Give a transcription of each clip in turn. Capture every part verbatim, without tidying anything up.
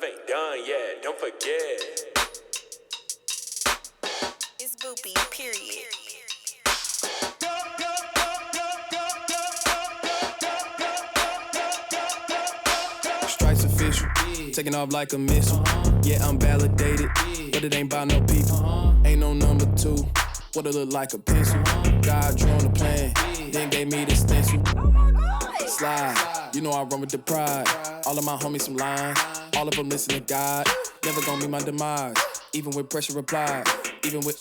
love ain't done yet, don't forget. It's Boopy, period. Stripes official, taking off like a missile. Yeah, I'm validated, but it ain't by no people. Ain't no number two, what it look like a pencil. God drew on the plan, then gave me the stencil. Slide, you know I run with the pride. All of my homies some lines, all of them listen to God. Never gonna be my demise, even with pressure applied, even with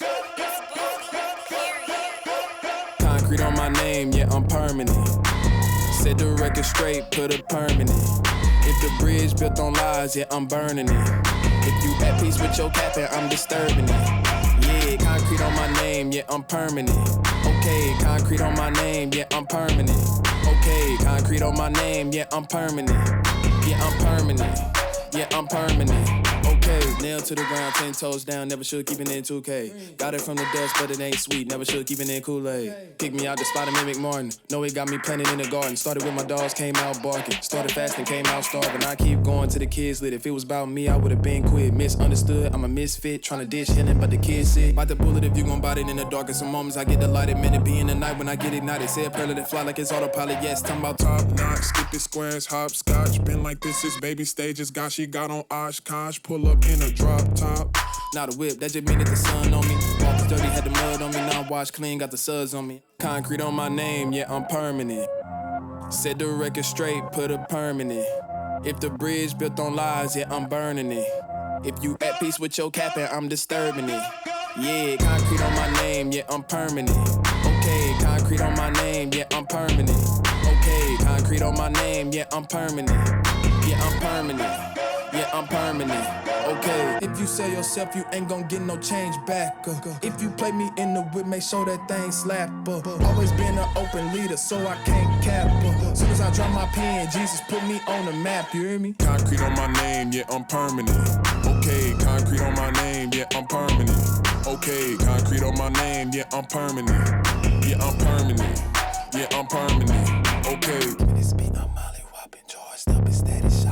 concrete on my name, yeah, I'm permanent. Set the record straight, put a permanent. If the bridge built on lies, yeah, I'm burning it. If you at peace with your capping, I'm disturbing it. Yeah, concrete on my name, yeah, I'm permanent. Okay, concrete on my name, yeah, I'm permanent. Okay, concrete on my name, yeah, I'm permanent. Yeah, I'm permanent. Yeah, I'm permanent. Okay, nail to the ground, ten toes down, never should keep it in two K. Got it from the dust, but it ain't sweet, never should keep it in Kool-Aid. Pick me out the spot in McMartin, know it got me planted in the garden. Started with my dogs, came out barking. Started fasting, came out starving. I keep going to the kids lit. If it was about me, I would've been quit. Misunderstood, I'm a misfit, tryna dish healing, but the kids sick. About to pull it if you gon' bite it in the darkest of moments. I get delighted, man, it be in the night when I get ignited. Say a prayer, let it fly like it's autopilot, yes. Talking about top notch, skip it squares, hopscotch. Been like this is baby stages, gosh, she got on Oshkosh. Pull up in a drop top. Now the whip, that just mean that the sun on me. Walk dirty, had the mud on me. Now I wash clean, got the suds on me. Concrete on my name, yeah, I'm permanent. Set the record straight, put a permanent. If the bridge built on lies, yeah, I'm burning it. If you at peace with your capping, I'm disturbing it. Yeah, concrete on my name, yeah, I'm permanent. Okay, concrete on my name, yeah, I'm permanent. Okay, concrete on my name, yeah, I'm permanent. Yeah, I'm permanent. Yeah, I'm permanent. Okay. If you say yourself, you ain't gon' get no change back. Uh, if you play me in the whip, make sure that thing slap. Uh, always been an open leader, so I can't cap. Uh, soon as I drop my pen, Jesus put me on the map. You hear me? Concrete on my name, yeah, I'm permanent. Okay, concrete on my name, yeah, I'm permanent. Okay, concrete on my name, yeah, I'm permanent. Yeah, I'm permanent. Yeah, I'm permanent. Okay. This beat, I'm Molly Whopping, George, stop it, steady shot.